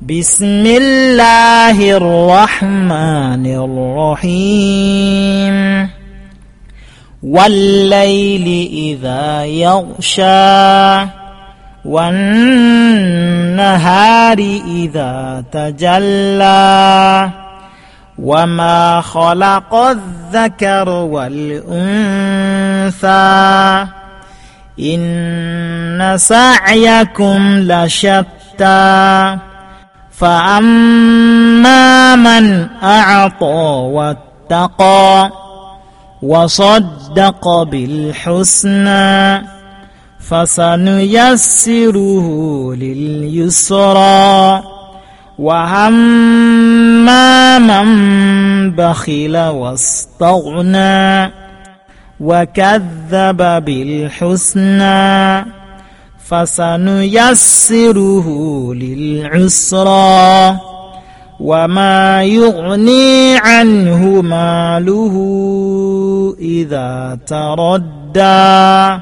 بسم الله الرحمن الرحيم والليل إذا يغشى والنهار إذا تجلى وما خلق الذكر والأنثى إن سعيكم لشتى فأما من أعطى واتقى وصدق بالحسنى فسنيسره لليسرى وأما من بخل واستغنى وكذب بالحسنى فسنيسره للعسرى وما يغني عنه ماله إذا تردى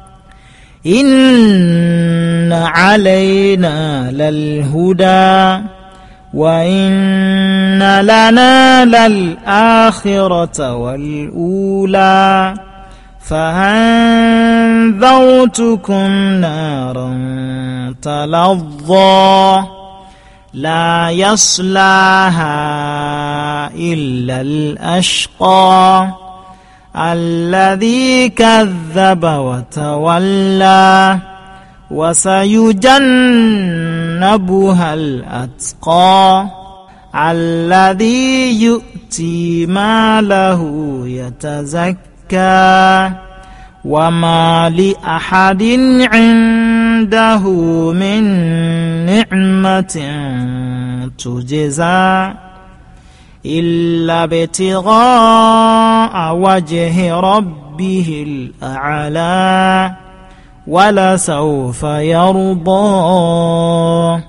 إن علينا للهدى وإن لنا للآخرة والأولى فأنذرتكم نارا تلظى لا يصلاها إلا الأشقى الذي كذب وتولى وسيجنبها الأتقى الذي يؤتي ماله يتزكى وما لأحد عنده من نعمة تجزى إلا ابتغاء وجه ربه الأعلى ولسوف يرضى